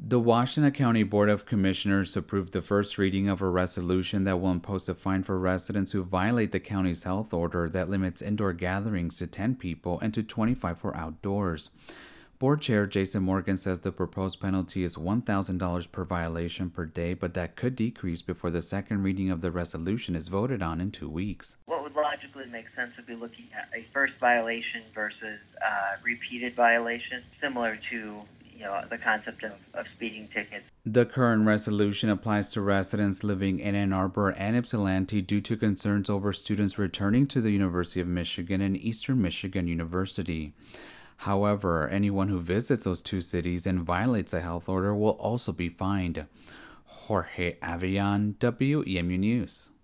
The Washington County Board of Commissioners approved the first reading of a resolution that will impose a fine for residents who violate the county's health order that limits indoor gatherings to 10 people and to 25 for outdoors. Board Chair Jason Morgan says the proposed penalty is $1,000 per violation per day, but that could decrease before the second reading of the resolution is voted on in 2 weeks. What would logically make sense would be looking at a first violation versus repeated violation, similar to the concept of speeding tickets. The current resolution applies to residents living in Ann Arbor and Ypsilanti due to concerns over students returning to the University of Michigan and Eastern Michigan University. However, anyone who visits those two cities and violates a health order will also be fined. Jorge Avian, WEMU News.